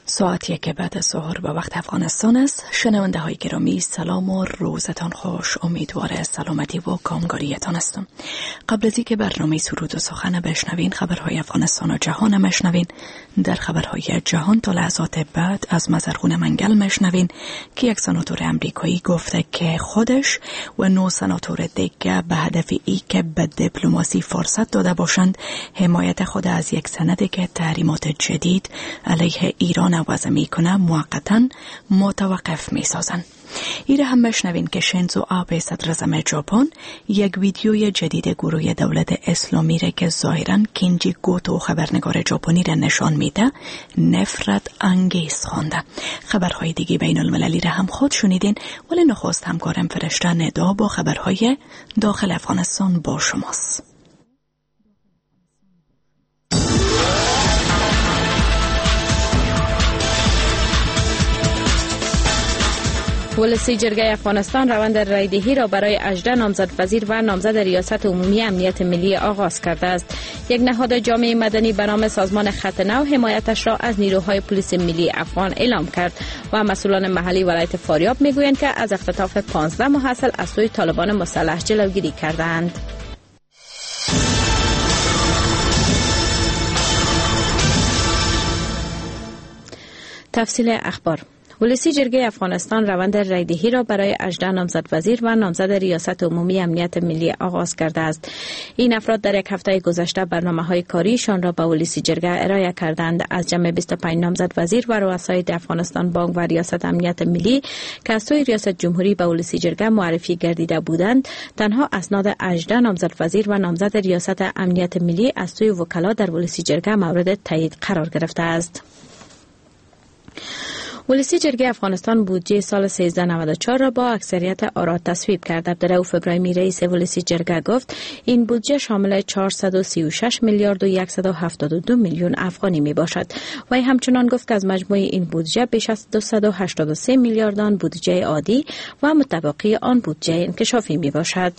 ساعت 1 بعد از ظهر به وقت افغانستان است. شنونده های گرامی سلام و روزتان خوش. امیدوار سلامتی و کامگاریتان هستم. قبل از اینکه برنامه سرود و سخن بشنوین، خبرهای افغانستان و جهان مشنوین. در خبرهای جهان تا لحظات بعد از مزرعون منگل مشنوین که یک سناتور امریکایی گفته که خودش و 9 سناتور دیگه به هدف ای که به دیپلماسی فرصت داده باشند حمایت خود از یک سند که تحریمات جدید علیه ایران وضع میکنه موقتا متوقف میسازن. ایره هم بشنوین که شینزو آبه صدر اعظم ژاپن یک ویدیوی جدید گروه دولت اسلامی را که ظاهرا کینجی گوتو خبرنگار ژاپنی را نشان میده نفرت انگیز خوانده. خبرهای دیگه بین المللی را هم خود شنیدین، ولی نخست همکارم فرشته ندا با خبرهای داخل افغانستان با شماست. ولسی جرگه افغانستان روند رایدهی را برای 18 نامزد وزیر و نامزد ریاست عمومی امنیت ملی آغاز کرده است. یک نهاد جامعه مدنی به نام سازمان خط نو حمایتش را از نیروهای پلیس ملی افغان اعلام کرد و مسئولان محلی ولایت فاریاب میگویند که از اختطاف 15 محصل از سوی طالبان مسلح جلوگیری کردند. تفصیل اخبار. ولسی جرگه افغانستان روند رایدهی را برای 18 نامزد وزیر و نامزد ریاست عمومی امنیت ملی آغاز کرده است. این افراد در یک هفته گذشته برنامه‌های کاریشان را به ولسی جرگه ارائه کردند. از جمع 25 نامزد وزیر و رؤسای افغانستان بانک و ریاست امنیت ملی که از سوی ریاست جمهوری به ولسی جرگه معرفی گردیده بودند، تنها اسناد 18 نامزد وزیر و نامزد ریاست امنیت ملی از سوی وکلا در ولسی جرگه مورد تایید قرار گرفته است. ولسی جرگه افغانستان بودجه سال 1394 را با اکثریت آرا تصویب کرد. عبدالرؤوف ابراهیمی رئیس ولسی جرگه گفت این بودجه شامل 436 میلیارد و 172 میلیون افغانی می باشد. و همچنان گفت که از مجموع این بودجه بیش از 283 میلیارد آن بودجه عادی و متبقی آن بودجه انکشافی می باشد.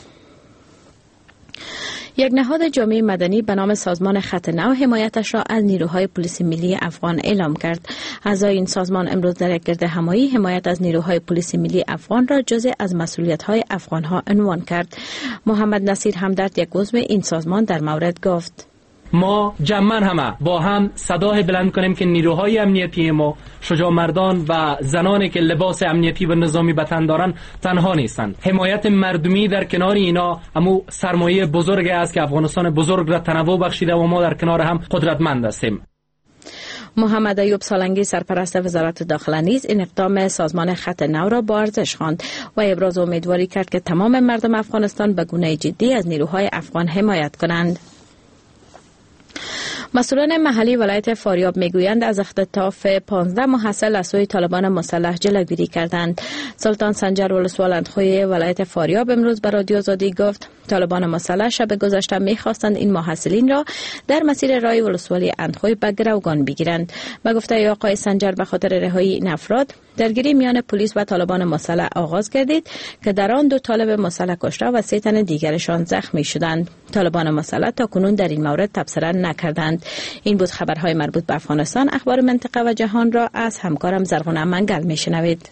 یک نهاد جامعه مدنی به نام سازمان خط نو حمایتش را از نیروهای پلیس ملی افغان اعلام کرد. اعضای این سازمان امروز در یک گردهمایی حمایت از نیروهای پلیس ملی افغان را جزء از مسئولیت‌های افغان‌ها عنوان کرد. محمد نصیر همدرد، یک عضو این سازمان، در مورد گفت: ما جمعاً همه با هم صدای بلند کنیم که نیروهای امنیتی ما، شجاع مردان و زنانی که لباس امنیتی و نظامی به تن دارند، تنها نیستند. حمایت مردمی در کنار اینا همو سرمایه بزرگ است که افغانستان بزرگ را تنوع بخشیده و ما در کنار هم قدرتمند هستیم. محمد ایوب سالنگی، سرپرست وزارت داخله، نیز این اقدام سازمان خط نو را با ارزش خواند و ابراز امیدواری کرد که تمام مردم افغانستان به گونه جدی از نیروهای افغان حمایت کنند. مسئولان محلی ولایت فاریاب میگویند از اختطاف 15 محصل از سوی طالبان مسلح جلوگیری کردند. سلطان سنجر ولسوال اندخوی ولایت فاریاب امروز به رادیو آزادی گفت طالبان مسلح شب گذشته میخواستند این محصلین را در مسیر راه ولسوالی اندخوی به گروگان بگیرند. به گفته آقای سنجر، به خاطر رهایی این افراد درگیری میان پلیس و طالبان مسلح آغاز گردید که در آن 2 طالب مسلح کشته و 3 تن دیگرشان زخمی شدند. طالبان مسلح تا کنون در این مورد تبصره نکردند. این بود خبرهای مربوط به افغانستان. اخبار منطقه و جهان را از همکارم زرغونه منگل میشنوید.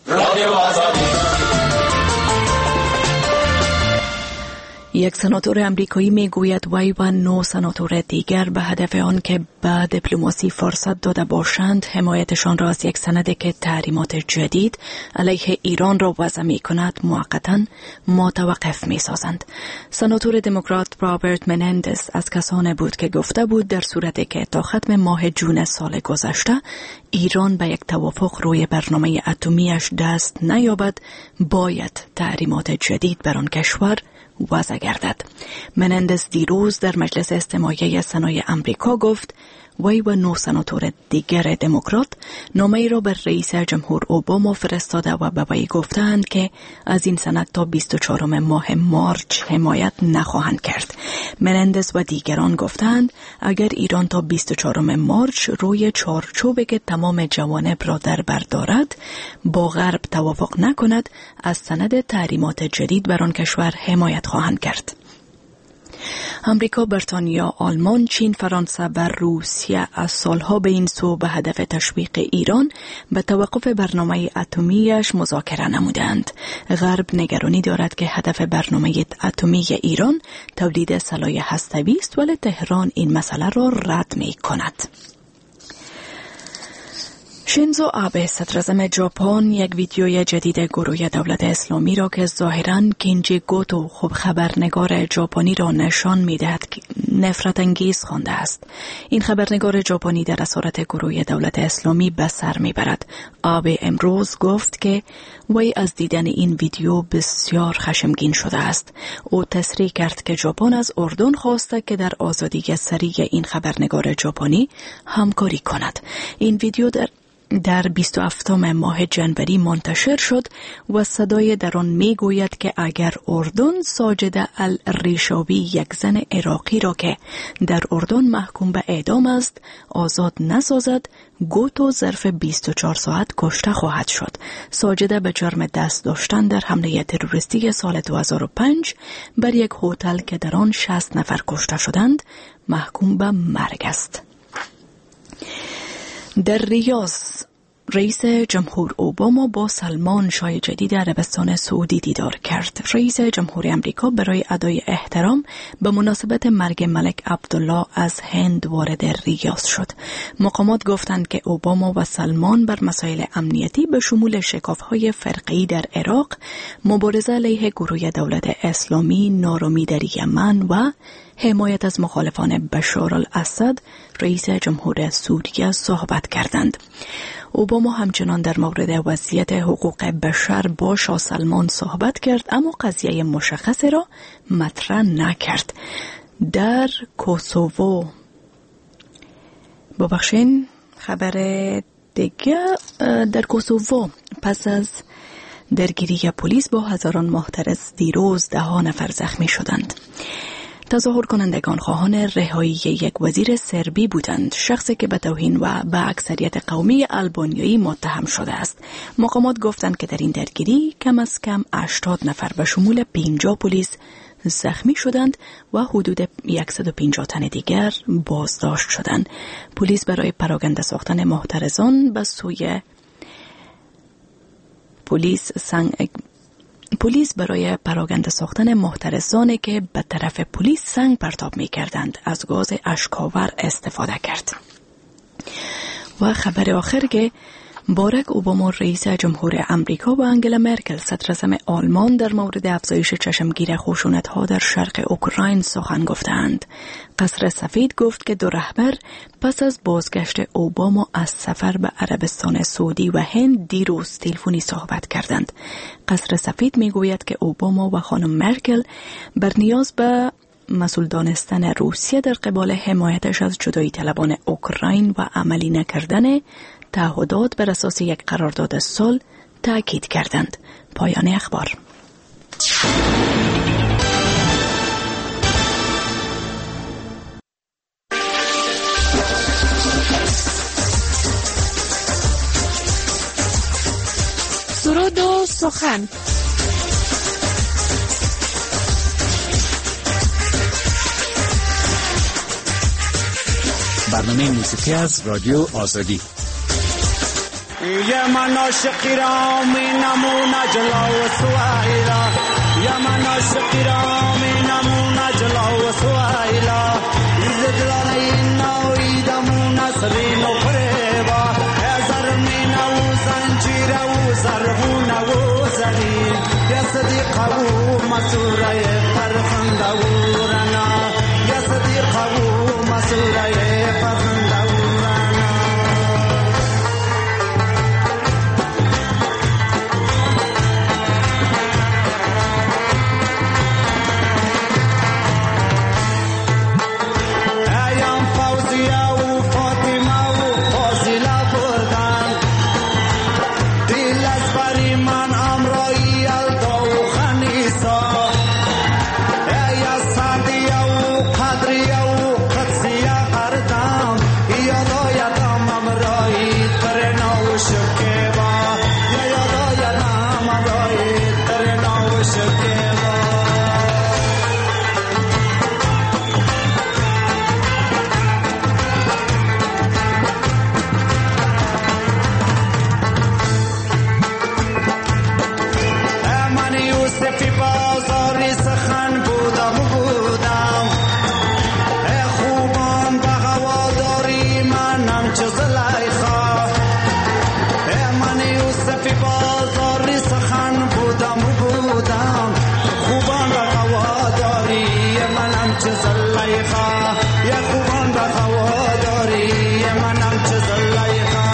یک سناتور امریکایی میگوید وی و 9 سناتور دیگر به هدف آن که به دیپلماسی فرصت داده باشند حمایتشان را از یک سند که تحریمات جدید علیه ایران را وضع می کند موقتا متوقف می سازند. سناتور دموکرات رابرت منندز از کسانی بود که گفته بود در صورتی که تا ختم ماه جون سال گذشته ایران به یک توافق روی برنامه اتمیش دست نیابد، باید تحریمات جدید بر آن کشور وضع گردد. منندز دیروز در مجلس استماعی سنای امریکا گفت وی و 9 سناتور دیگر دموکرات نامه‌ای را به رئیس جمهور اوباما فرستاده و به وی گفتند که از این سند تا 24 ماه مارچ حمایت نخواهند کرد. منندز و دیگران گفتند اگر ایران تا 24 مارچ روی چارچوبی که تمام جوانب را در بر دارد با غرب توافق نکند، از سند تحریمات جدید بر آن کشور حمایت خواهند کرد. امریکا، بریتانیا، آلمان، چین، فرانسه و روسیه از سالها به این سو به هدف تشویق ایران به توقف برنامه اتمیش مذاکره نمودند. غرب نگرانی دارد که هدف برنامه اتمی ایران تولید سلاح هسته‌ای است، ولی تهران این مسئله را رد می کند. شینزو آبه صدراعظم ژاپن یک ویدیوی جدید گروه دولت اسلامی را که ظاهراً کینجی گوتو خبرنگار ژاپنی را نشان می‌دهد که نفرت انگیز خوانده است. این خبرنگار ژاپنی در اسارت گروه دولت اسلامی به سر می‌برد. آبه امروز گفت که وی از دیدن این ویدیو بسیار خشمگین شده است. او تصریح کرد که ژاپن از اردن خواسته که در آزادی سریع این خبرنگار ژاپنی همکاری کند. این ویدیو در 27 ماه جنوری منتشر شد و صدای در آن می گوید که اگر اردن ساجده الریشاوی، یک زن عراقی را که در اردن محکوم به اعدام است آزاد نسازد، گوتو ظرف 24 ساعت کشته خواهد شد. ساجده به جرم دست داشتن در حمله تروریستی سال 2005 بر یک هتل که در آن 60 نفر کشته شدند محکوم به مرگ است. در ریاض، رئیس جمهور اوباما با سلمان شاه جدید عربستان سعودی دیدار کرد. رئیس جمهور امریکا برای ادای احترام به مناسبت مرگ ملک عبدالله از هند وارد ریاض شد. مقامات گفتند که اوباما و سلمان بر مسائل امنیتی به شمول شکاف‌های فرقه‌ای در عراق، مبارزه علیه گروه دولت اسلامی، نارامی در یمن و حمایت از مخالفان بشار الاسد، رئیس جمهور سوریه، صحبت کردند. اوباما همچنان در مورد وضعیت حقوق بشر با شاه سلمان صحبت کرد، اما قضیه مشخصی را مطرح نکرد. در کوسوو، ببخشین خبر دیگه، در کوسوو پس از درگیری پلیس با هزاران محترض دیروز 10 نفر زخمی شدند. تظاهر کنندگان خواهان رهایی یک وزیر سربی بودند، شخصی که به توهین و به اکثریت قومی آلبانیایی متهم شده است. مقامات گفتند که در این درگیری کم از کم 80 نفر به شمول 50 پلیس زخمی شدند و حدود 150 تن دیگر بازداشت شدند. پلیس برای پراکنده ساختن محترضان به سوی پلیس برای پراکنده ساختن محترضانی که به طرف پلیس سنگ پرتاب می کردند از گاز اشک‌آور استفاده کرد. و خبر آخر که باراک اوباما رئیس جمهور امریکا و انگلا مرکل صدراعظم آلمان در مورد افزایش چشمگیر خشونت‌ها در شرق اوکراین سخن گفتند. قصر سفید گفت که دو رهبر پس از بازگشت اوباما از سفر به عربستان سعودی و هند دیروز تلفنی صحبت کردند. قصر سفید میگوید که اوباما و خانم مرکل بر نیاز به مسئول دانستن روسیه در قبال حمایتش از جدایی طلبان اوکراین و عملی نکردن تعهدات بر اساس یک قرارداد صلح تاکید کردند. پایان اخبار. سرود و سخن. برنامه موسیقی از رادیو آزادی. یا من عاشقی را می نمونه جلا و سویلا، یا من عاشقی را می نمونه جلا و سویلا، زدلال این نوی دمونه سرین و فریبا، ازر می نو زنجیر و زرهونه و زرین، یا صدیقه و مسوره فرخنده و رنا، یا صدیقه و مسوره فرخنده و من امرایی الدا و خنیسا، ای صافی بازاری سخن بودم خوبان را هواداری منم چه زلیخا یا خوبان را هواداری منم چه زلیخا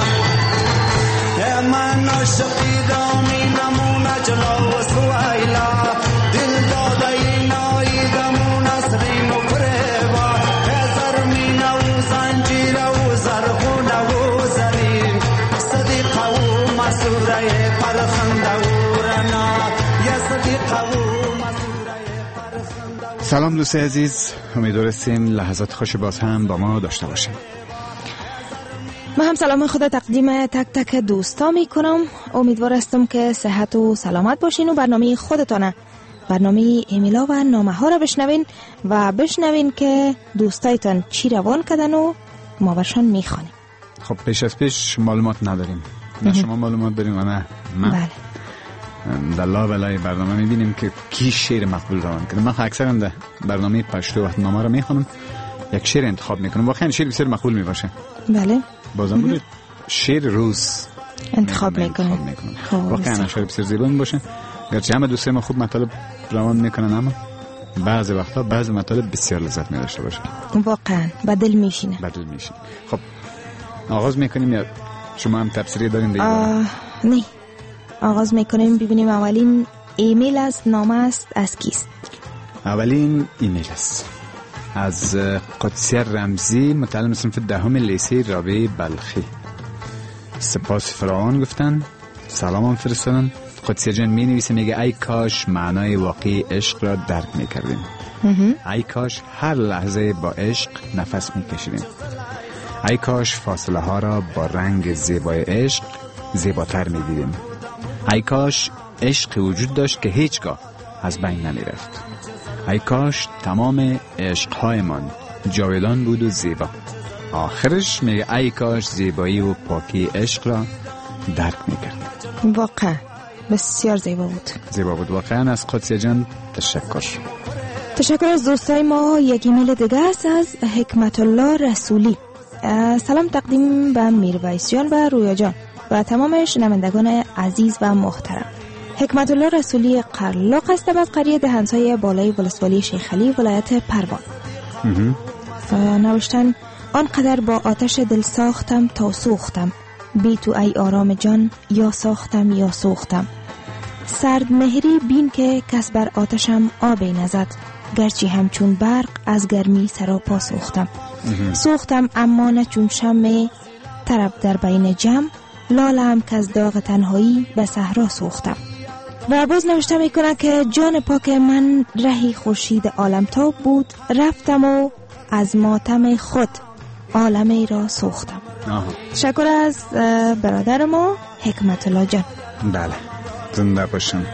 من عاشقی دامی نمونه جلو سویلا دل داده ای نایدمون اسرین و فریبا زرمین و زنجیر و زرخون و زرین صدیق و مسوره پرخنده و رنا یا صدیق و مسوره پرخنده. سلام دوست عزیز، امیدوار هستیم لحظات خوش باز هم با ما داشته باشیم. من هم سلام خود تقدیم تک تک دوستا می کنم. امیدوار هستم که صحت و سلامت باشین و برنامه خودتانه، برنامه ایمیلا و نامه ها را بشنوین و بشنوین که دوستایتان چی روان کردن و ما برشان می خوانیم. خب پیش معلومات نداریم، نه شما معلومات داریم و نه من. بله. در لابلای برنامه می بینیم که کی شعر مقبول روان کرده. من اکثرا در برنامه پشتو وقت نامه را می خوانم یک شعر انتخاب می کنم، واقعا شعر بسیار مقبول می باشه. بله. بازم بود شعر روز انتخاب میکنم. واقعا شعر بسیار زیبا می باشه. گرچه همه دوستای ما خوب مطالب روان میکنن اما بعضی وقتا بعضی مطالب بسیار لذت می داشته باشه. واقعا بدل میشینه. خب آغاز میکنیم یا شما هم تفسیری دارین دیگه؟ نه، آغاز میکنیم. ببینیم اولین ایمیل از نامه است از کیست؟ اولین ایمیل است از قدسیه رمزی، متعلم صنف دهم لیسه رابعه بلخی. سپاس فراوان گفتن، سلام هم فرستادن. قدسیه جان می نویسه، میگه ای کاش معنای واقعی عشق را درک میکردیم. ای کاش هر لحظه با عشق نفس میکشیدیم. ای کاش فاصله ها را با رنگ زیبای عشق زیباتر میدیدیم. ای کاش عشق وجود داشت که هیچگاه از بین نمیرفت. ای کاش تمام عشقهایمان جاودان بود و زیبا. آخرش میگه ای کاش زیبایی و پاکی عشق را درک میکرد. واقعا بسیار زیبا بود. واقعا. از قدسیه جان تشکر از دوستای ما. یک ایمیل دیگه است از حکمت الله رسولی. سلام تقدیم به میرویس جان و رویا جان و تمام شنوندگان عزیز و محترم. حکمت الله رسولی قرلاق هستم از قریه دهنسای بالای ولسوالی شیخ علی ولایت پروان. نوشتن آنقدر با آتش دل ساختم تا سوختم، بی تو ای آرام جان یا ساختم یا سوختم. سرد مهری بین که کس بر آتشم آبی نزد، گرچه همچون برق از گرمی سراپا سوختم. سوختم اما نه چون شمع طرب در بین جمع، لالم که از داغ تنهایی به صحرا سوختم. و باز نوشته میکنه که جان پاک من رهی خورشید عالمتاب بود، رفتم و از ماتم خود عالمی را سوختم. تشکر از برادر ما حکمت الله جان. بله، زنده باشم.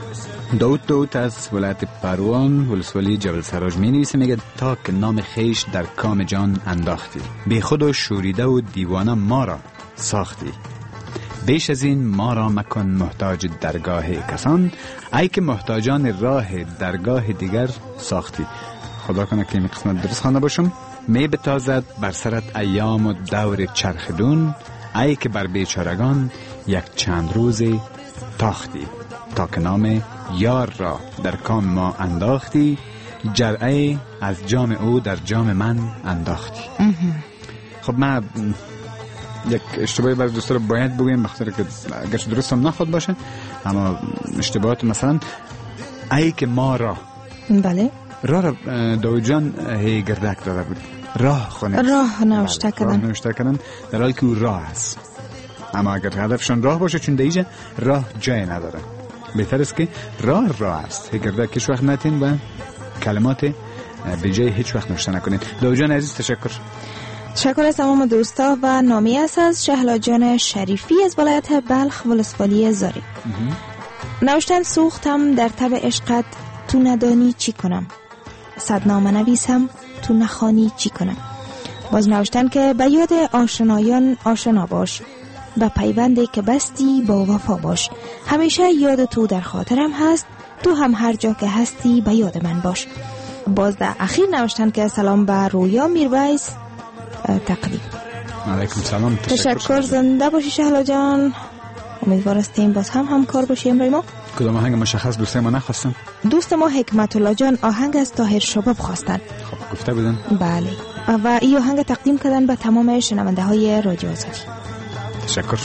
داود از ولایت پروان ولسوالی جبل سراج می نویسه، میگه تا که نام خیش در کام جان انداختی، بی خود و شوریده و دیوانه ما را ساختی. بیش از این ما را مکن محتاج درگاه کسان، ای که محتاجان راه درگاه دیگر ساختی. خدا کنه که این قسمت درست خوانده باشم. می بتازد بر سرت ایام و دور چرخدون، ای که بر بیچارگان یک چند روزی تاختی. تا که نام یار را در کام ما انداختی، جرعه از جام او در جام من انداختی. خب من یک اشتباهی برای دوستا رو باید بگویم، بخاطر که اگرچه درست هم نخواد باشه اما اشتباهات، مثلا ای که ما را، بله، راه داود جان هی گردک داده بود، راه نوشته کردن در حالی که او راه است. اما اگر هدفشان راه باشه، چون دیجه راه جای نداره، بهتر است که راه است. هی گردک هیچ وقت نتین و کلمات به جای هیچ وقت نوشته نکنید. داود جان عزیز تشکر از تمام دوستا. و نامی است از شهلا جان شریفی از ولایت بلخ ولسوالی زاری. نوشتن سوختم در تب عشقت، تو ندانی چی کنم، صد نامه نویسم تو نخوانی چی کنم. باز نوشتن که به یاد آشنایان آشنا باش، به پیوندی که بستی با وفا باش. همیشه یاد تو در خاطرم هست، تو هم هر جا که هستی به یاد من باش. باز در اخیر نوشتن که سلام به رویا میرویس تقدیم. علیکم سلام. تشکر. زنده باشی شهلا جان. امیدوار هستیم باز هم همکار باشیم. امروز ما کدام آهنگ مشخص دوست ما نخواستن؟ دوست ما حکمت الله جان آهنگ از طاهر شباب خواستن. خب گفته بودن. بله و این آهنگ تقدیم کردن به تمام شنونده های رادیو آزادی. تشکر.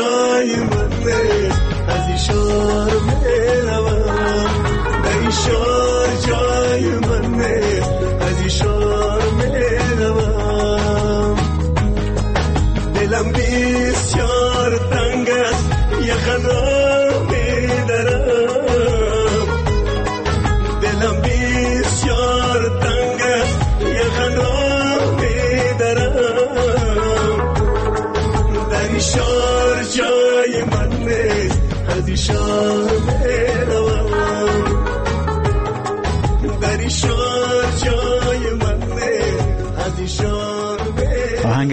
Sure.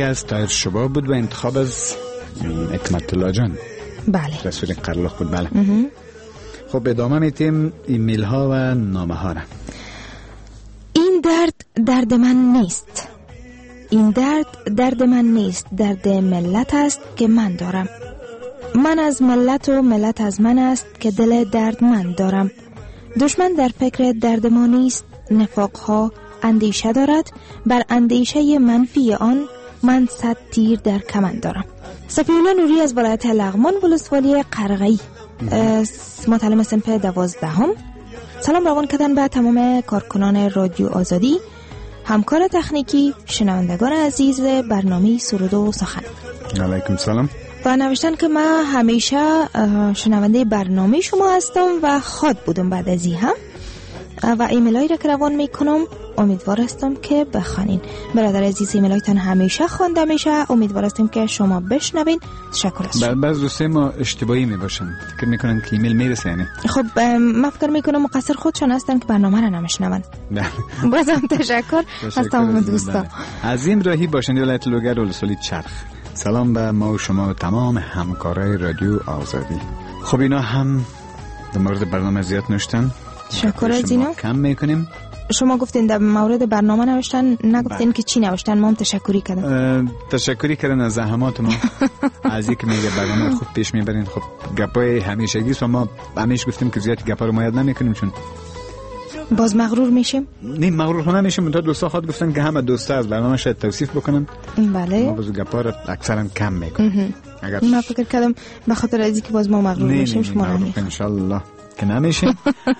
از طاهر شباب بود و انتخاب از حکمت الله جان. بله. رسول قرلخ بود. بله. خب ادامه میتیم ایمیل ها و نامه ها را. این درد من نیست. این درد من نیست. درد ملت است که من دارم. من از ملت و ملت از من است که دل درد من دارم. دشمن در فکر درد ما نیست. نفاقها اندیشه دارد. بر اندیشه منفی آن من 100 تیر در کمن دارم. صفی‌الله نوری از ولایت لغمان ولسوالی قرغی، متعلم صنف 12. سلام روان کردن به تمام کارکنان رادیو آزادی، همکار تکنیکی، شنوندگان عزیز برنامه سرود و سخن. علیکم سلام. و نوشتن که من همیشه شنونده برنامه شما هستم و خواد بودم بعد از این هم و ایمیلایی را که روان میکنم امیدوار هستم که بخوانین. برادر عزیز ایمیلایتان همیشه خوانده میشه، امیدوار هستم که شما بشنوین. تشکر از شما. بعض دوستای ما اشتباهی میباشن، فکر میکنن که ایمیل میرسه. یعنی خب من فکر میکنم مقصر خودشون هستن که برنامه را نمیشنون. بازم تشکر از تمام دوستا. عظیم راهی باشنده ولایت لوگر ولسوالی چرخ. سلام به ما و شما و تمام همکارای رادیو آزادی. خب اینا هم در مورد برنامه زیاد نوشتن. تشکر از اینا. کم میکنیم. شما گفتین در مورد برنامه نوشتن، نگفتین که چی نوشتن. ما هم تشکری کردم. تشکری کردن از زحمات ما از اینکه میگه برنامه خوب پیش میبرین. خب گپای همیشگی و ما همیشه گفتیم که زیاد گپا رو ما یاد نمیکنیم، چون باز مغرور میشیم. نه مغرور نمیشیم. تا دوستا خود گفتن که همه دوستا از برنامه شاید توصیف بکنن. بله. ما باز گپا رو اکثرا کم میکنیم. اگر من فکر کردم به خاطر از اینکه باز ما مغرور میشیم شما نه ان شاء الله که نمیشیم.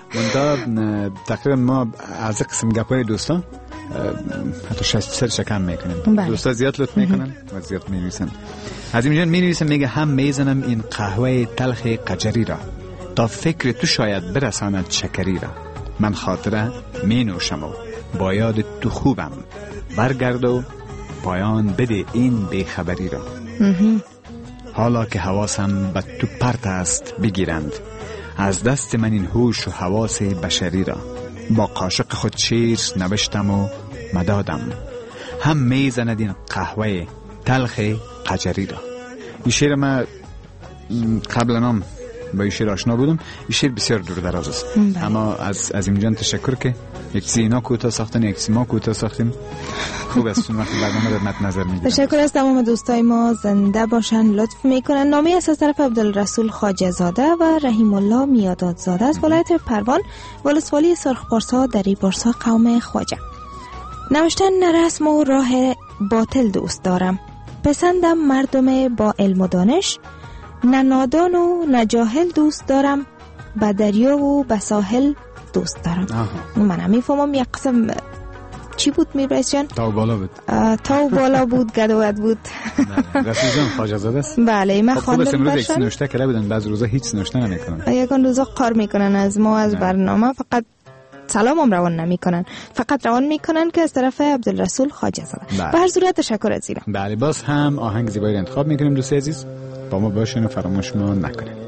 من تقریبا ما از قسم گپای دوستا حتی 60% کم میکنیم. دوستا زیاد لطف میکنن و زیاد می‌نویسن. از اینجا می‌نویسن میگه هم میزنم این قهوه تلخ قجری را تا فکر تو شاید برساند شکری را. من خاطره می نوشم و با یاد تو خوبم. برگرد و پایان بده این بیخبری را. حالا که حواسم به تو پرت است بگیرند، از دست من این هوش و حواس بشری را. با قاشق خود شیر نوشتم و مدادم، هم میزند این قهوه تلخ قجری را. این شعر من قبلا هم با این شعر آشنا بودم. این شعر بسیار دور دراز است. اما از این جان تشکر که یک چیزی اینا کوتاه ساختن، یک چیزی ما کوتاه ساختیم. خوب است چون وقتی برنامه رو مد نظر میگیرم. تشکر از تمام دوستای ما. زنده باشن، لطف میکنن. نامه از طرف عبدالرسول خواجه زاده و رحیم الله میاداد زاده از ولایت پروان ولسوالی سرخپارسا دری پارسا قوم خواجه. نوشتن نرسم و راه باطل دوست دارم، پسندم مردم با علم و دانش، نه نادان و نه جاهل دوست دارم، به دریا و به ساحل دوست دارم. من هم میفهمم یک قسم چی بود میرس جان؟ تاو بالا بود. تاو بالا بود، گدوت بود. رسول جان خواجه زاده است. بله من خواندم برشان. خب نوشته کرده بودن، بعض روزا هیچ نوشته نمیکنن. یکان روزا قار میکنن از ما از برنامه، فقط سلام هم روان نمیکنن، فقط روان میکنن که از طرف عبدالرسول خواجه زاده. به هر صورت تشکر از اینا. بله باز هم آهنگ زیبایی انتخاب میکنیم دوست عزیز، با ما باشین و فراموش ما نکنید.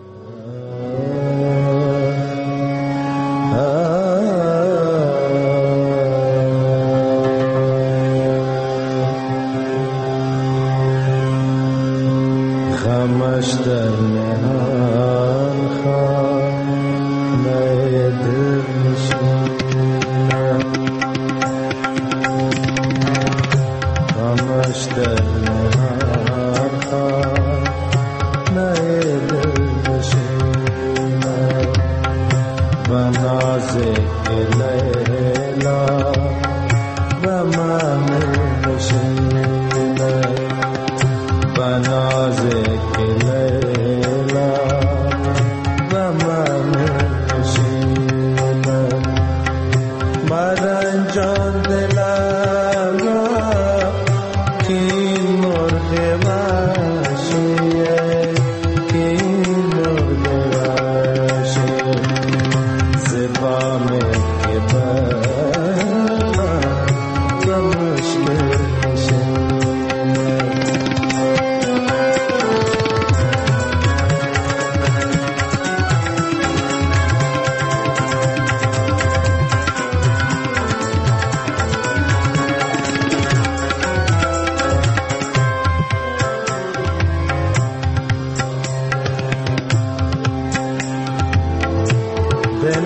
غمش در نهان خانه دل نشینم، غمش در نهان خانه دل نشینم، و نازک لیلا و من نشینم، و نازک لیلا و من نشینم، مرنجان دلم را که این مرغ وحشیه، که این مرغ وحشیه زبام که برم و مشکل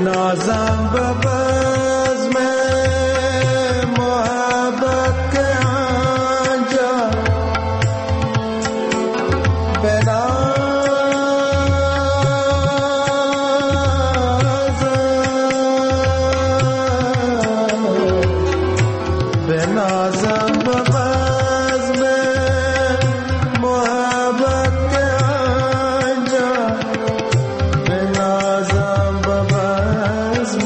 بنازم به بزم محبت که آنجا بنازم به بزم محبت که آنجا بنازم به بزم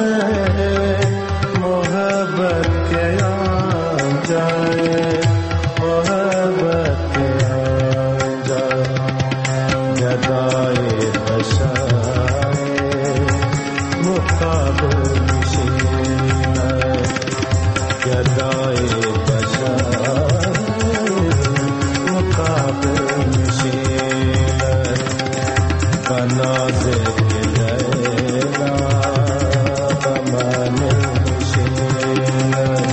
محبت که آنجا محبت که آنجا گدای بشای مقابل میشیند گدای بشای مقابل میشیند و نازک لیلا غمان میشیند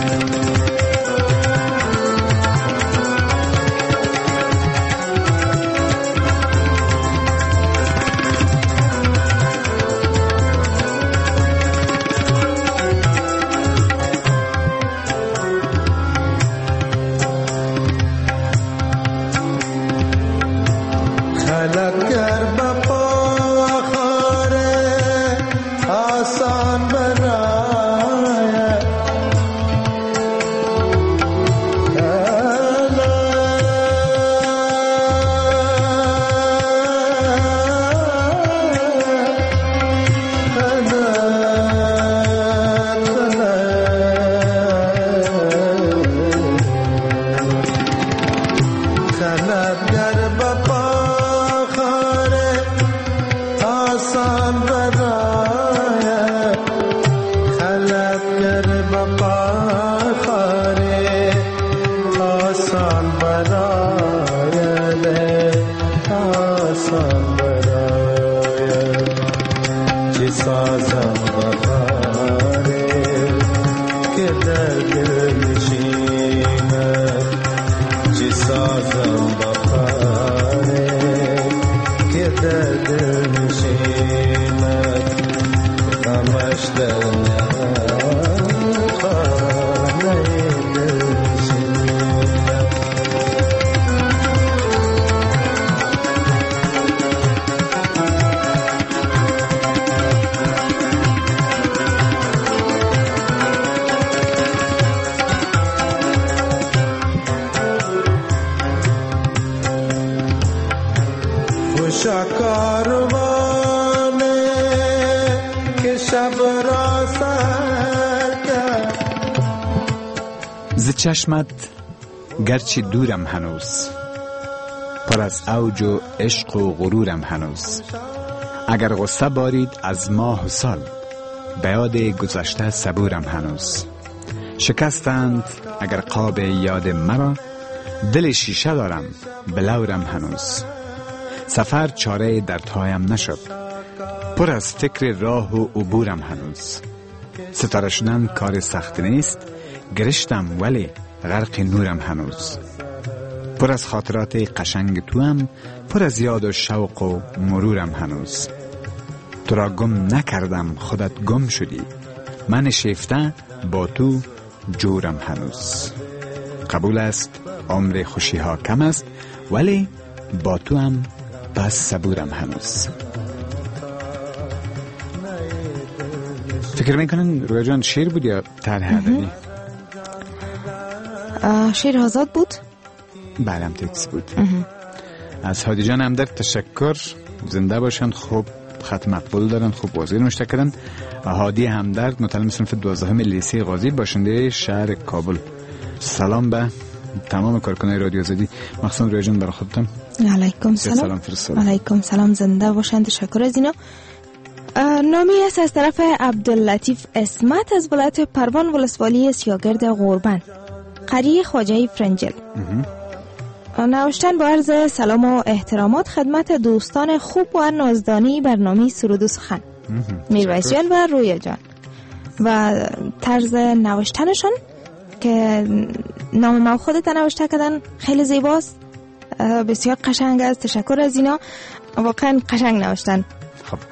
خلق گر بپا خاره آسان برای خلق گر بپا خاره آسان برای خلق گر بپا خاره آسان برای آسان برای چی سازم بخاره که در دل نشیند چی سازم بخاره که در دل نشیند غمش در خانه دل نشیند خوشا کاروانه که شب را سر کرد ز چشمت گرچه دورم هنوز، پر از اوج و عشق و غرورم هنوز. اگر غصه بارید از ماه و سال، به یاد گذشته صبورم هنوز. شکستند اگر قاب یاد مرا، دل شیشه دارم بلورم هنوز. سفر چاره دردهایم نشد، پر از فکر راه و عبورم هنوز. ستاره شدن کار سخت نیست، گرشتم ولی غرق نورم هنوز. پر از خاطرات قشنگ توام، پر از یاد و شوق و مرورم هنوز. تو را گم نکردم خودت گم شدی، من شیفته با تو جورم هنوز. قبول است عمر خوشی ها کم است، ولی با تو هم بس صبورم هنوز. فکر میکنن رویا جان شعر بود یا طرح ادبی؟ شعر آزاد بود؟ بله هم تکس بود. از هادی جان هم در تشکر، زنده باشند، خوب خط مقبول دارن، خوب بازی نوشته کردن. هادی همدرد متعلم صنف 12 لیسه غازی، باشنده شهر کابل. سلام به تمام کارکنان رادیو آزادی، مخصوصا رویا جان برای خودتم. علیکم سلام. علیکم سلام، زنده باشند، تشکر از اینا. نامی است از طرف عبداللطیف اسمت از ولایت پروان ولسوالی سیاگرد غوربند، قریه خواجه فرنجل. نوشتن با عرض سلام و احترامات خدمت دوستان خوب و نازدانی برنامه سرود و سخن، میرویس جان و رویا جان. و طرز نوشتنشون که نام ما خودت نوشته کردن خیلی زیباست، بسیار قشنگ است. تشکر از اینا، واقعا قشنگ نوشتن. خب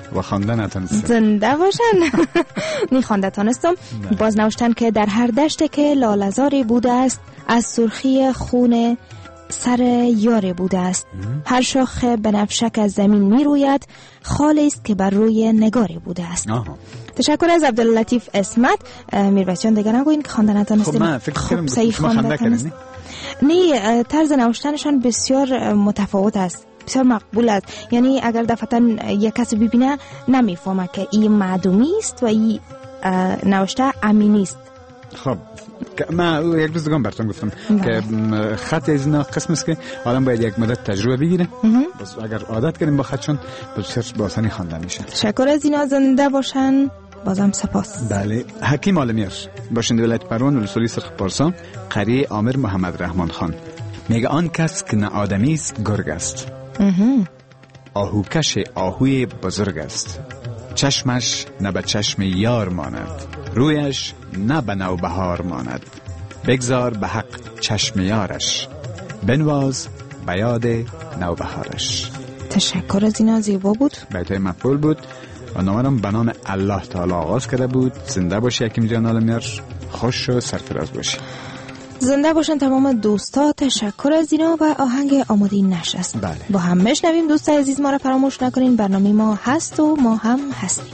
و خواندن تانستم. زنده باشن. میخوانده تانستم. باز نوشتن که در هر دشت که لاله‌زاری بوده است، از سرخی خون سر یار بوده است. هر شاخ بنفشک از زمین می روید، خالی است که بر روی نگاری بوده است. تشکر از عبداللطیف اسمت. میربچان دیگه نگوین که خواندن تانستیم. خب من فکر کردم صحیح خونده کردن. نه، طرز نوشتنشان بسیار متفاوت است، بسیار مقبول است. یعنی اگر دفعتا یک کسی ببینه نمیفهمه که این معدومی است و این نوشته امینی است. خب من یک روز دیگه براتون گفتم که خط از اینا قسم است که آدم باید یک مدت تجربه بگیره. بس اگر عادت کردیم با خطشون بسیار با آسانی خوانده میشه. تشکر از اینا. زنده باشن. بازم سپاس. بله. حکیم عالمیر باشنده ولایت پروان ولسوالی سرخ پارسا، قریه عامر محمد رحمان خان، میگه آن کس که نه آدمی است گرگ است. آهوکش آهوی بزرگ است. چشمش نه به چشم یار ماند، رویش نه به نوبهار ماند. بگذار به حق چشم یارش، بنواز به یاد نوبهارش. تشکر از اینا. زیبا بود. بیتای مقبول بود و نامرم به نام الله تعالی آغاز کرده بود. زنده باشی حکیم جان عالمیر. خوش و سرفراز باشی. زنده باشن تمام دوستا. تشکر از اینا و آهنگ آماده نشست. بله. با هم بشنویم. دوستای عزیز ما را فراموش نکنین، برنامه ما هست و ما هم هستیم.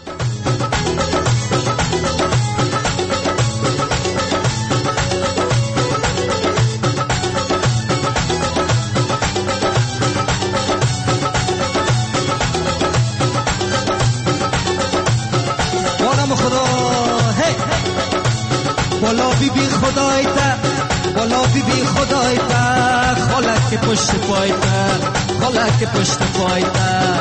بالا بی بی خدای تا، بالا بی بی خدای تا، خالک پشت پای تا، خالک پشت پای تا.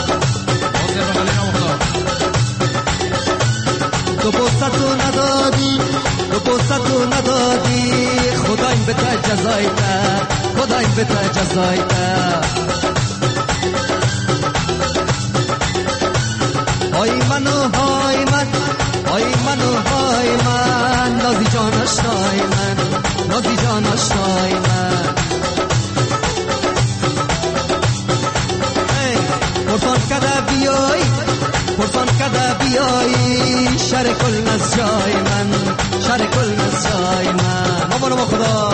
دو بوستو ندادی، دو بوستو ندادی، خدایم به تا جزای تا، خدایم به تا جزای تا. های منو های من، های منو های من، نازی جان آشنای من، نازی جان آشنای من. پرسان کده بیایی، پرسان کده بیایی، شر کل از جای من، شر کل از جای من. مامانو ما خدا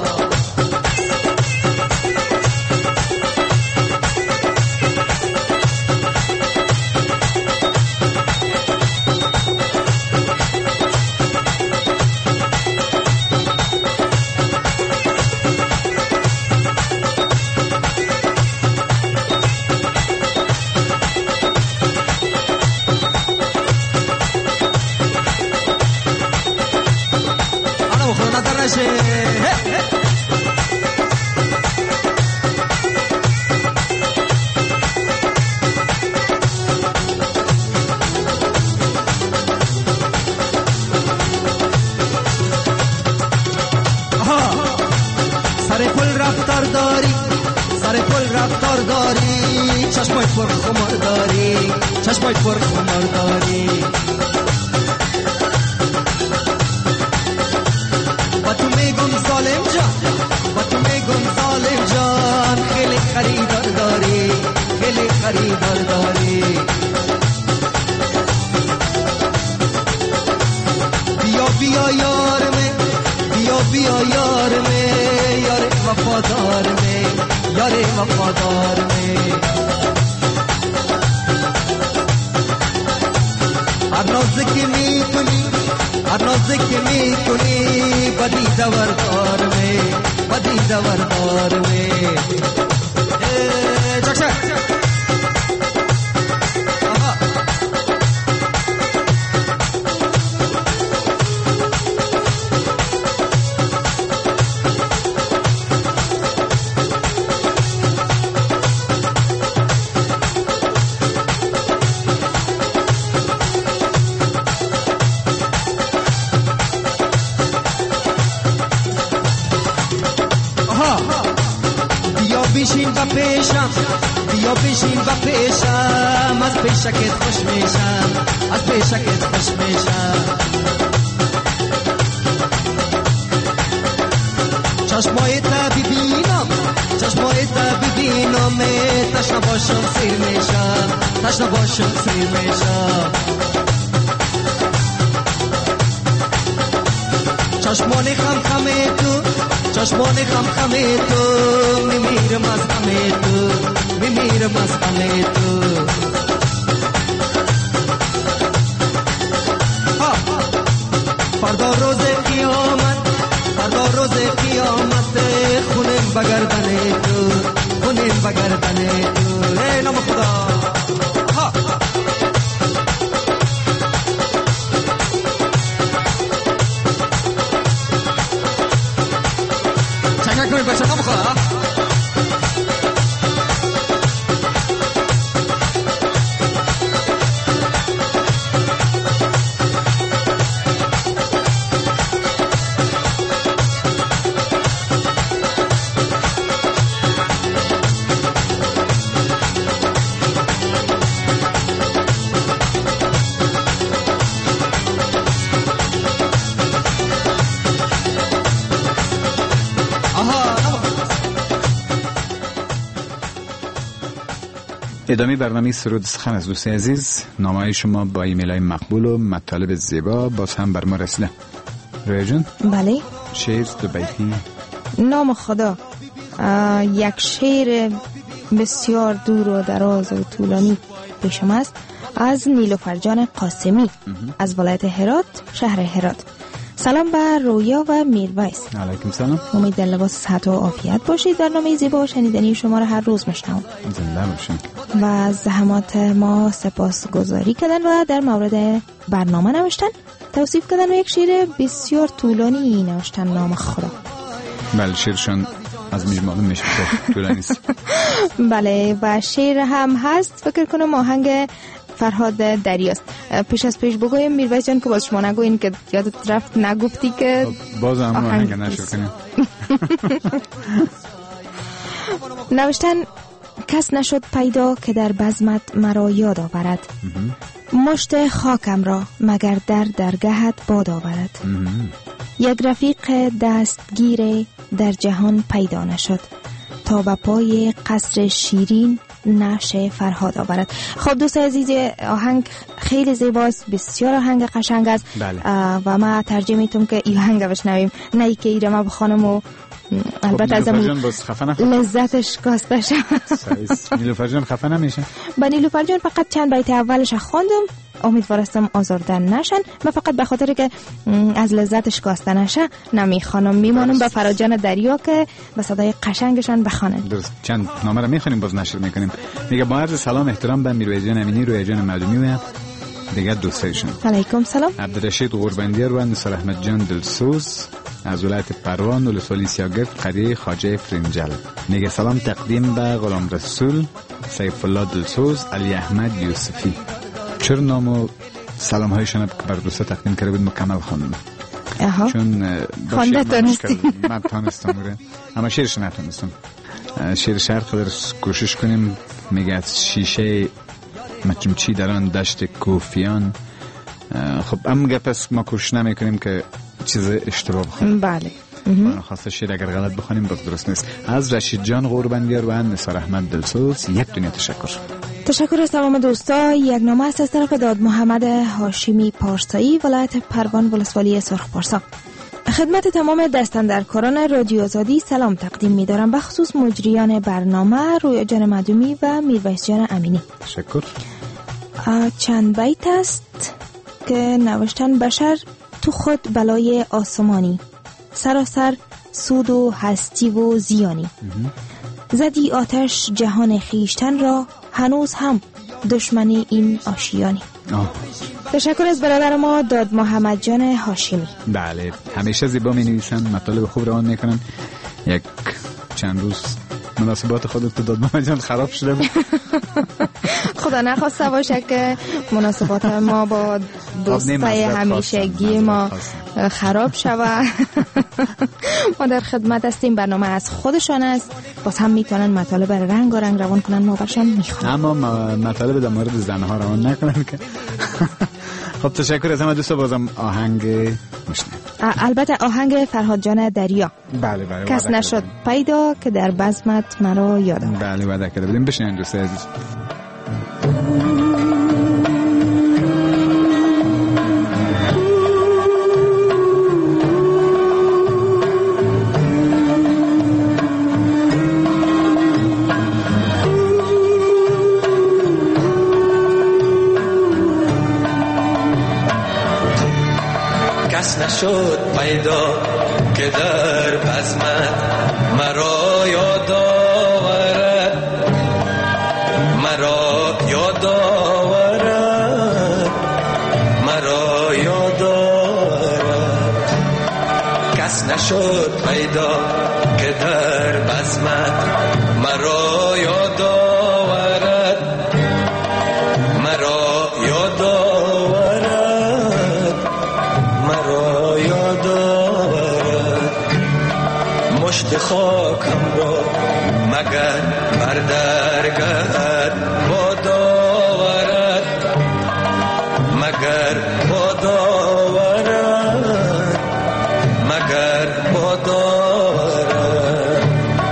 چشمای پر خمار داری. و تو میگم ظالم جان، و تو میگم ظالم جان، خیلی خریدار داری، خیلی خریدار داری. بیا بیا یار میں، بیا بیا یار میں، یار وفادار میں، یار وفادار میں. هر نازی که میکنی، هر نازی که میکنی، بدی دوردار می، بدی دوردار می. جاکشن بشین و پیشم، بیا بشین و پیشم، از پیشکت خوش میشم، از پیشکت خوش میشم. چشمای تا ببینم، چشمای تا ببینم، قیامه تشنه باشم سیر میشم تشنه باشم سیر میشم چشمانی خم تو چشمانی خم تو میمیرم از غم تو میمیرم از غم تو فردا روز قیامت فردا روز قیامت خونم بگردن تو خونم بگردن تو ای نام خدا چنگه کنید بچه نام خدا ادامه برنامه سرود سخن از دوست عزیز. نامه‌های شما با ایمیل‌های مقبول و مطالب زیبا باز هم بر ما رسیده. رویا جون؟ بله. شعر دو بیتی. نام خدا. یک شعر بسیار دور و دراز و طولانی پیشم است از نیلوفر جان قاسمی از ولایت هرات، شهر هرات. سلام بر رویا و میرویس. علیکم سلام. امید در لباس صحت و عافیت باشید. برنامه زیبا و شنیدنی شما را هر روز میشنوم. زنده باشین. و از زحمات ما سپاسگزاری کردن و در مورد برنامه نوشتن، توصیف کردن و یک شعر بسیار طولانی نوشتن. نام خدا. بله شعرشان از معلوم میشه طولانی است. بله و شعر هم هست. فکر کنم آهنگ فرهاد دریاست. پیش از پیش بگویم میرویس جان که باز شما نگوین که یادت رفت نگفتی که باز هم آهنگ نشد کنیم. نوشتن کس نشد پیدا که در بزمت مرا یاد آورد، مشت خاکم را مگر در درگهت باد آورد. یک رفیق دستگیر در جهان پیدا نشد، تا به پای قصر شیرین نقش فرهاد آورد. خب دوست عزیز آهنگ خیلی زیباست، بسیار آهنگ قشنگ است. بله. و ما ترجیح میتونم که این آهنگ بشنویم، نه ای که ایره ما بخوانم و البته از لذتش کاسته شد. نیلوفر جان خفه نمیشه؟ با نیلوفر جان فقط چند بیت اولش خواندم، امیدوارستم آزردن نشن. من فقط به خاطر که از لذتش کاسته نشه نمیخوانم، میمانم به فراجان دریا که به صدای قشنگشان بخوانن. درست. چند نامه رو میخونیم باز نشر میکنیم. میگه با عرض سلام احترام به میرویس جان امینی، رویا جان معدومی و دیگر دوستایشون. علیکم سلام. عبدالرشید قربندیار و نثار احمد جان دلسوز از ولایت پروان ولسوالی سیاگرد قریه خواجه فرنجل. میگه سلام تقدیم به غلام رسول، سیف الله دلسوز، علی احمد یوسفی. چرا نام و سلام هایشان که بر دوستا تقدیم کرده بود مکمل خواندم. چون خوانده تانستی؟ من تانستم اما شعرش نتانستم. شعرش هر قدر کوشش کنیم. میگه از شیشه مچمچی در آن دشت کوفیان. خب اما پس ما کوشش نمی کنیم که چیز اشتباه بخونیم. بله. من خواسته شعر اگر غلط بخونیم باز درست نیست. از رشید جان قربندیار و نثار احمد دلسوز یک دنیا تشکر. تشکر از تمام دوستا. یک نامه است از طرف داد محمد هاشمی پارسایی، ولایت پروان ولسوالی سرخ پارسا. خدمت تمام دستاندرکاران رادیو آزادی سلام تقدیم می‌دارم، به خصوص مجریان برنامه رویا جان معدومی و میرویس جان امینی. تشکر. چند بیت است که نوشتن بشر تو خود بلای آسمانی، سراسر سود و هستی و زیانی. زدی آتش جهان خیشتن را، هنوز هم دشمنی این آشیانی. تشکر از برادر ما داد محمد جان هاشمی. بله همیشه زیبا می نویسن، مطالب خوب روان میکنن. یک چند روز مناسبات خودت تو داد محمد جان خراب شده بود. خدا نخواسته باشه که مناسبات ما با دوستای همیشگی ما خراب شود. ما در خدمت هستیم، برنامه از خودشان است، باز هم میتونن مطالب رنگ و رنگ روان کنن، ما برشان میخوانیم، اما مطالب در مورد زنها روان نکنن که. خب تشکر از همه دوستا، بازم آهنگ مشنید. البته آهنگ فرهاد جان دریا. بله کس نشد پیدا که در بزمت مرا یاد آورد. بله وعده کرده بودیم. بشنین دوست عزیز. کس نشد پیدا که در بزمت مرا یاد آورد، مرا یاد آورد، مرا یاد آورد. کس نشد پیدا که در بزمت مرا یاد آورد، مرا یاد آورد، مرا یاد آورد. مشت خاکم را مگر بر درگهت باد آورد، مگر باد آورد، مگر باد آورد.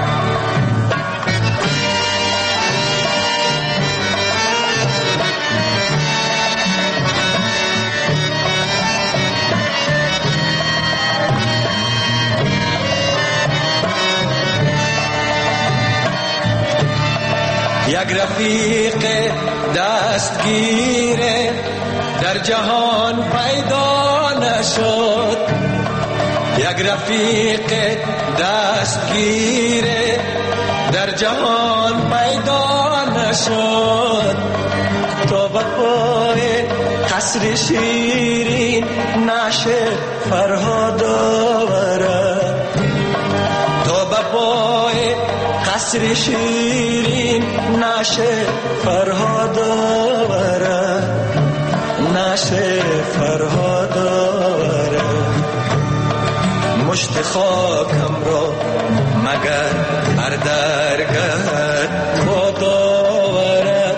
یک رفیق دستگیر در جهان پیدا نشد، یک رفیق دستگیر در جهان پیدا نشد. تا به پای قصر شیرین نشه فرهاد آورد، تا به پای قصر شیرین نشه فرهاد آورد، نشه فرهاد آورد. مشت خاکم را مگر هر درگهت باد آورد،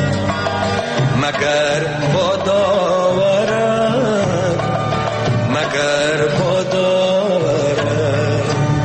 مگر باد آورد، مگر باد آورد.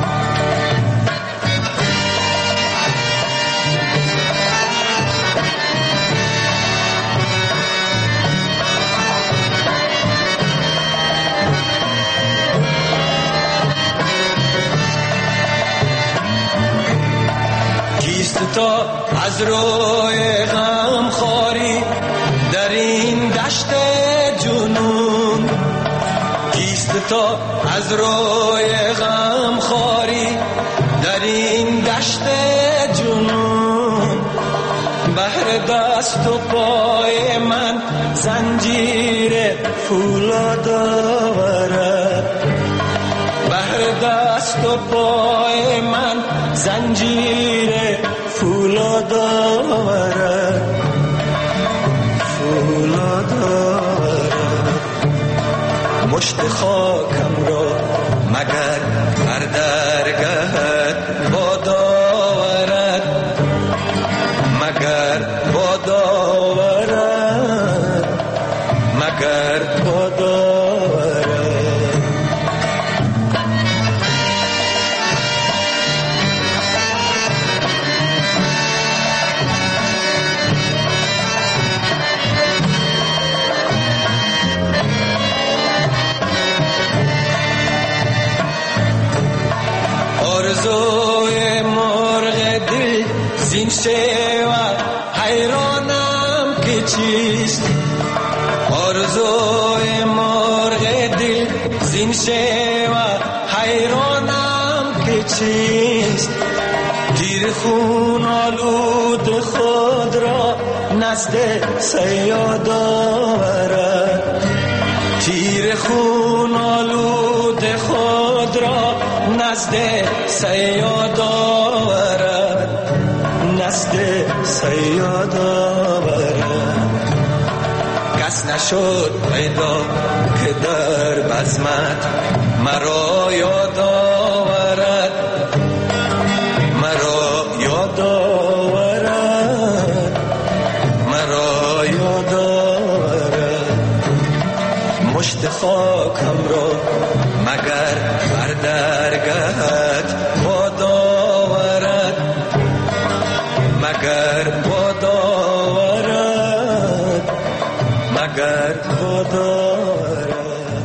تا از روی غم خاری در این دشت جنون، کیست تا از روی غم خاری در این دشت جنون. بهر دست و پای من زنجیر فولاد آورد، بهر دست و پای من زنجیر فولاد آورد، فولاد آورد. مشت خاکم را مگر هر درگهت باد آورد، مگر باد آورد، مگر باد آورد. آرزوی مرغ دل زین شیوه حیرانم که چیست، آرزوی مرغ دل زین شیوه حیرانم که چیست. تیر خون آلود خود را نزد صیاد آورد، تیر خون آلود خود را نزد صیاد آورد، نزد صیاد آورد. کس نشد پیدا که در بزمت مرا یاد آورد، مرا یاد آورد، مرا یاد آورد. مشت خاکم را مگر بر درگهت باد آورد، مگر باد آورد، مگر باد آورد.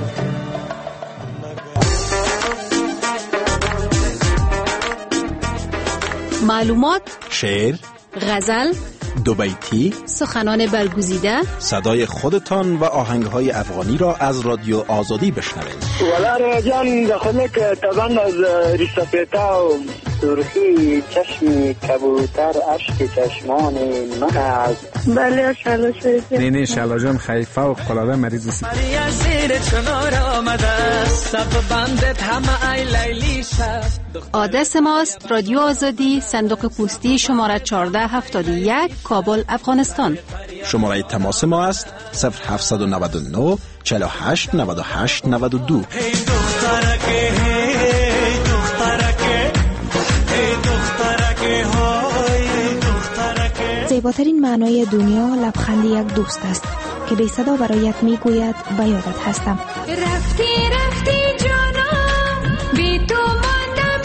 معلومات، شعر، غزل، دو بیتی، سخنان برگزیده، صدای خودتان و آهنگهای افغانی را از رادیو آزادی بشنوید. ولا جان دخلك طبعا از ریسپیتا و سرخی چشم کبوتر اشک چشمان من است. بله شالا شریفی. نه شالا جان خیلی فوق العاده مریض است. مریا زیر چنار آمده سب بندت همه ای لیلی شب. آدرس ماست رادیو آزادی، صندوق پستی شماره 1471 کابل افغانستان. شماره تماس ما است 0799 48 98 92. زیباترین معنای دنیا لبخند یک دوست است که بی صدا برایت میگوید به یادت هستم. رفتی رفتی جانم بی تو ماندم.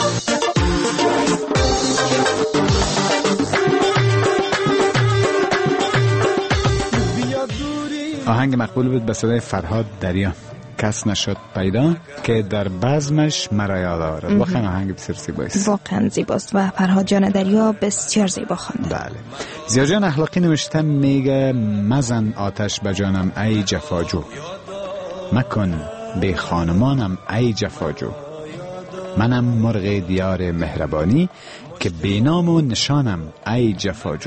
آهنگ مقبول بود به صدای فرهاد دریا، کس نشد پیدا، که در بزمش مرا یاد آورد. واقعا آهنگ بسیار زیباست. واقعا زیباست و فرهاد جان دریا بسیار زیبا خوانده. بله. زیا جان اخلاقی نوشته میگه مزن آتش به جانم ای جفاجو، مکن به خانمانم ای جفاجو، منم مرغ دیار مهربانی که بینام و نشانم ای جفاجو.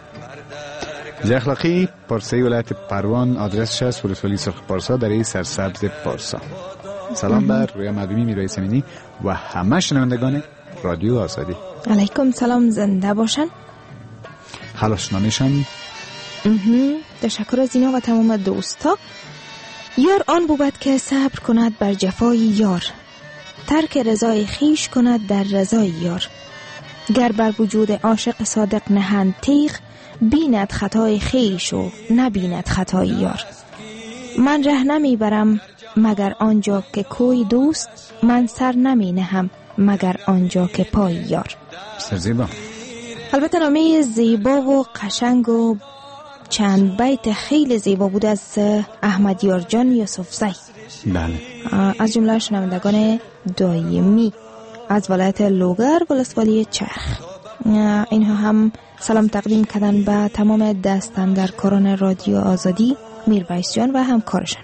زیا اخلاقی پارسایی ولایت پروان، آدرسش است ولسوالی سرخ پارسا در سرسبز پارسا. سلام بر رویا مردمی میرای سمینی و همه شنوندگان رادیو آزادی. علیکم سلام، زنده باشن. خلاصنامه‌شان. تشکر از اینا و تمام دوستا. یار آن بود که صبر کند بر جفای یار، ترک رضای خیش کند در رضای یار. گر بر وجود عاشق صادق نهند تیغ، بیند خطای خیش و نبیند خطای یار. من ره نمی برم مگر آنجا که کوی دوست، من سر نمی نهم مگر آنجا که پای یار. زیبا. البته نامه زیبا و قشنگ و چند بیت خیلی زیبا بود از احمد یارجان یوسفزی. بله. از جمله شنوندگان دایمی از ولایت لوگر ولسوالی چرخ. اینها هم سلام تقدیم کردن به تمام دستاندرکاران رادیو آزادی، میرویس جان و همکارشان.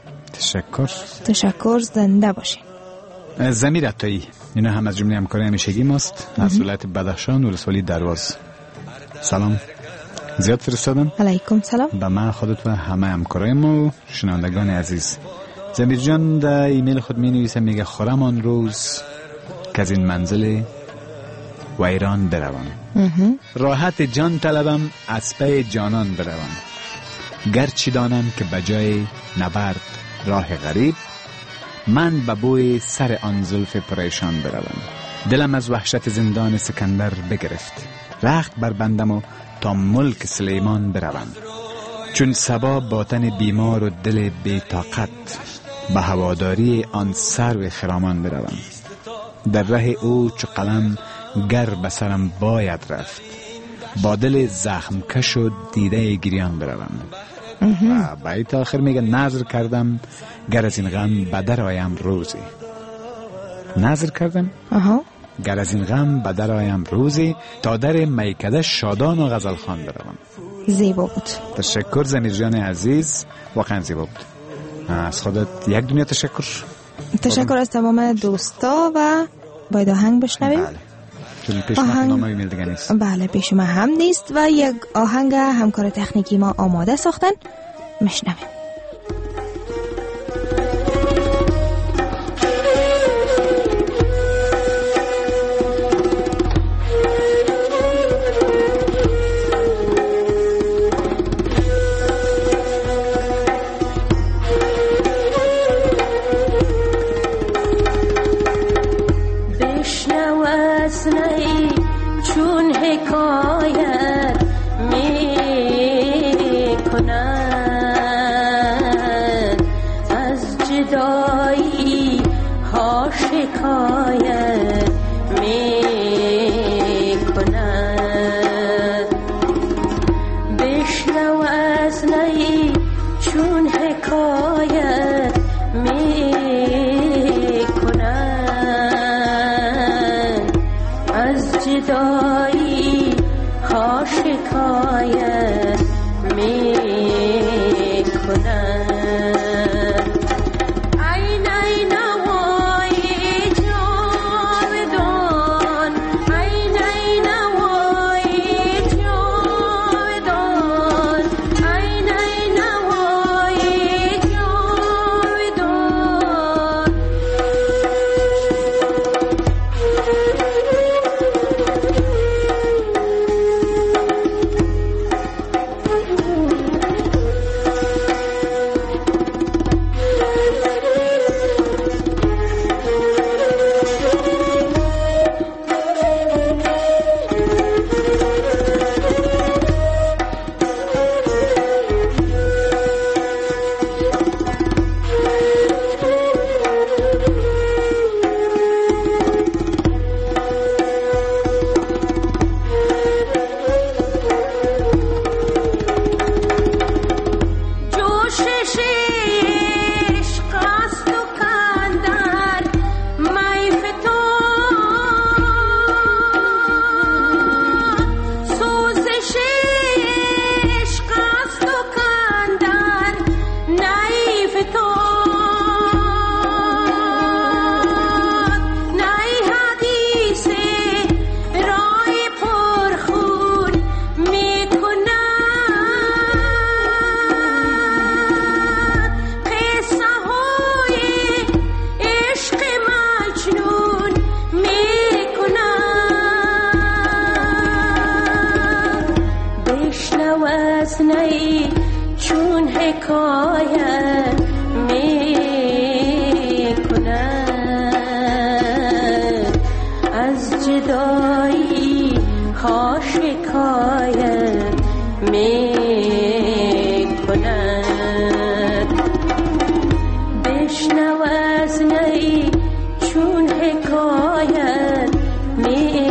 تشکر، زنده باشین. زمیر عطایی، اینا هم از جمله همکارای همیشگی ماست از ولایت بدخشان ولسوالی درواز. سلام زیاد فرستادم. علیکم سلام به من، خودت و همه همکارای ما و شنوندگان عزیز. زمیر جان در ایمیل خود می نویسه، میگه خورم آن روز که از این منزل ویران بروم، راحت جان طلبم از پی جانان بروم، گرچه دانم که بجای نبرد راه غریب، من به بوی سر آن زلف پریشان بروم. دلم از وحشت زندان سکندر بگرفت، رخت بر بندم و تا ملک سلیمان بروم. چون صبا باطن بیمار و دل بی طاقت، به هواداری آن سرو خرامان بروم. در ره او چو قلم گر بسرم باید رفت، با دل زخم کش و دیده گریان بروم. و بیت آخر میگه نظر کردم گر از این غم بدر آیم روزی. نظر کردم گر از این غم بدر آیم روزی، تا در میکده شادان و غزل خوان بروم. زیبا بود. تشکر زمیر جان عزیز، واقعا زیبا بود. از خودت یک دنیا تشکر. تشکر از تمام دوستا و باید آهنگ بشنویم. بله. چون پیش ما نامه ایمیل دیگه نیست. بله پیش ما هم نیست و یک آهنگ همکار تکنیکی ما آماده ساختن، مشنویم. چون حکایت می کنم جدایی ها شکایت می کند، بشنو از نی چون حکایت می کند، از جدایی ها شکایت می کند. چون حکایت می کند، از جدایی ها شکایت می کند، بشنو از نی چون حکایت می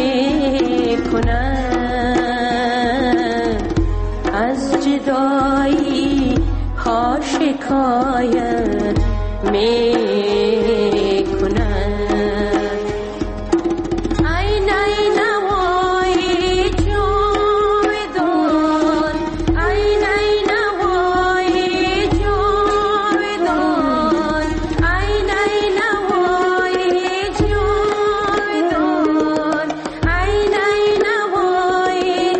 کند، از جدایی ها شکایت می کند. این نوای جاودان، این نوای جاودان، این نوای جاودان، این نوای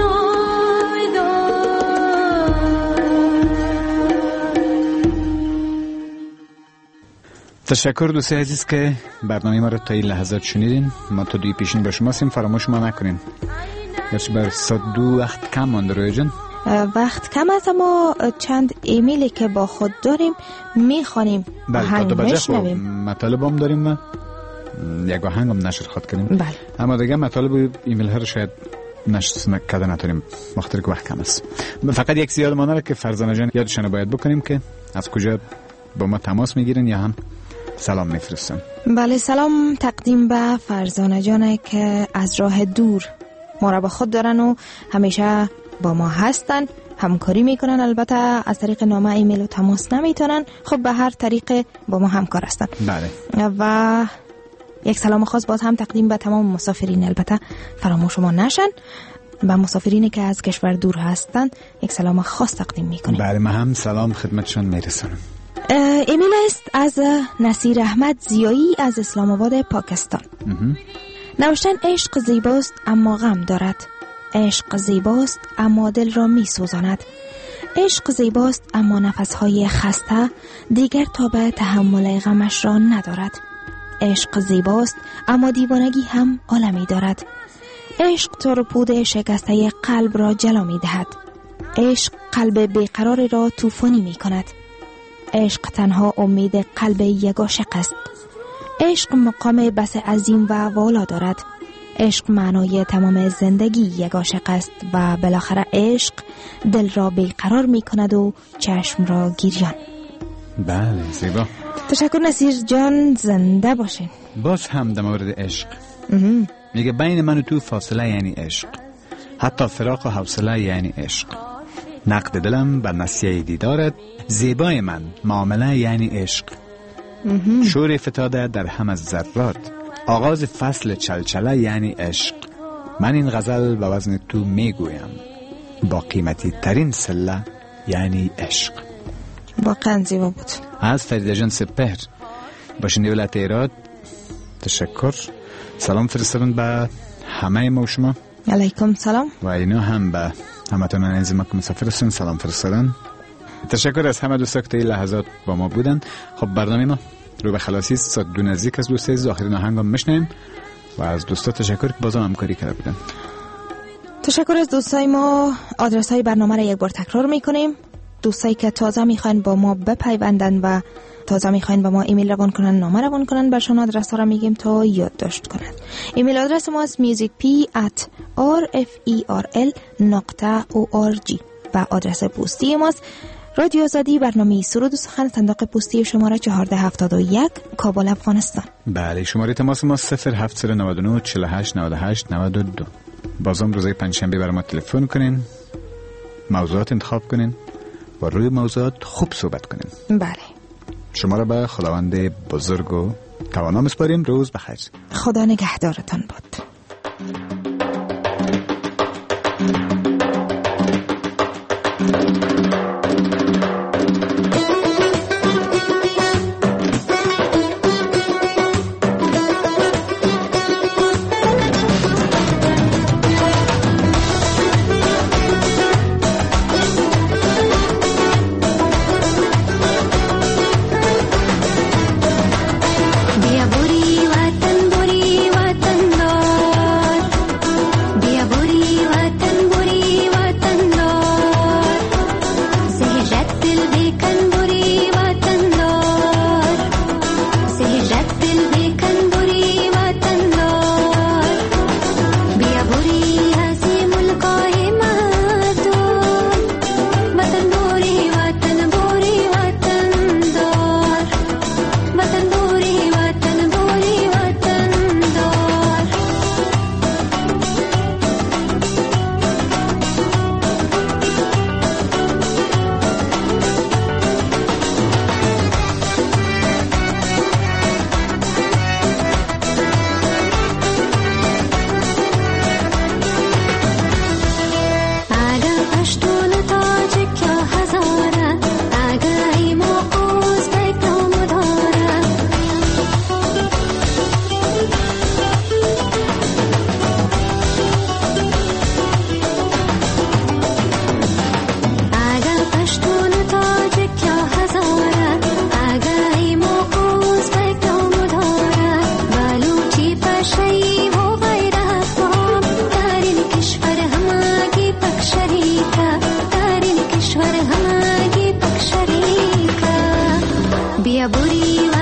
تشکر دوستای عزیز که برنامه ما رو تا این لحظات شنیدین. ما تا دوی پیشین با شما هستیم، فراموش ما نکنین. گرچه بر ساعت 2 وقت کم مانده روی جان. وقت کم است، اما چند ایمیلی که با خود داریم میخوانیم. بله، تا بجه مطالب هم داریم و یک آهنگ هم نشر خواد کنیم. بله. اما دیگه مطالب ایمیل ها رو شاید نشر کده نتونیم، مختار که وقت کم است. فقط یک زیاد مانده که فرزانه جان یادشان باید بکنیم که از کجا با ما تماس میگیرین یا هم سلام میفرستن. بله، سلام تقدیم به فرزانه جانه که از راه دور ما را با خود دارن و همیشه با ما هستن، همکاری میکنن. البته از طریق نامه ایمیل و تماس نمیتونن، خب به هر طریق با ما همکار هستن. بله. و یک سلام خاص باز هم تقدیم به تمام مسافرین، البته فراموش ما نشن. و مسافرینی که از کشور دور هستن یک سلام خاص تقدیم میکنیم. بله، ما هم سلام خدمتشان میرسونم. ایمیل است از نصیر احمد زیایی از اسلام آباد پاکستان. نوشتن: عشق زیباست اما غم دارد، عشق زیباست اما دل را می سوزاند، عشق زیباست اما نفسهای خسته دیگر تا به تحمل غمش را ندارد، عشق زیباست اما دیوانگی هم عالمی دارد، عشق تار و پود شکسته قلب را جلا می دهد، عشق قلب بیقرار را طوفانی می کند، عشق تنها امید قلب یک عاشق است، عشق مقام بس عظیم و والا دارد، عشق معنای تمام زندگی یک عاشق است و بالاخره عشق دل را بیقرار می کند و چشم را گریان. بله زیبا. تشکر نصیر جان، زنده باشین. باز هم در مورد عشق میگه بین من و تو فاصله یعنی عشق، حتی فراق و حوصله یعنی عشق. نقد دلم بر نسیه دیدارت، زیبای من معامله یعنی عشق. شور فتاده در هم از ذرات، آغاز فصل چلچله یعنی عشق. من این غزل به وزن تو میگویم، با قیمتی ترین سله یعنی عشق. واقعا زیبا بود. از فریده جان سپهر باشنده ولایت ایراد تشکر. سلام فرستادن به همه ما و شما. علیکم سلام. و اینا هم به همتون عزیز ما که مسافر هستن سلام فرستادن. تشکر از همه دوستا که این لحظات با ما بودن. خب برنامه ما رو به خلاصی است. دو نزدیک از دوستای آخرین آهنگام میشنیم و از دوستا تشکر که بازم همکاری کرده بودن. تشکر از دوستای ما. آدرس های برنامه را یک بار تکرار میکنیم. دوستایی که تازه میخواین با ما بپیوندن و تازه میخواین با ما ایمیل روان کنن، نامه روان کنن، برشون آدرس ها را میگیم تا یادداشت کنن. ایمیل آدرس ما است musicp@rferl.org و آدرس پستی ماست رادیو آزادی، برنامه سرود و سخن، صندوق پستی شماره 1471 کابل افغانستان. بله، شماره تماس ما 0799 48 98 92. بازم روزای پنجشنبه برای ما تلفن کنین، موضوعات انتخاب کنین و روی موضوعات خوب صحبت کنین. بله. شما را به خداوند بزرگ و توانا میسپاریم. روز بخیر. خدا نگهدارتان باد. बुरी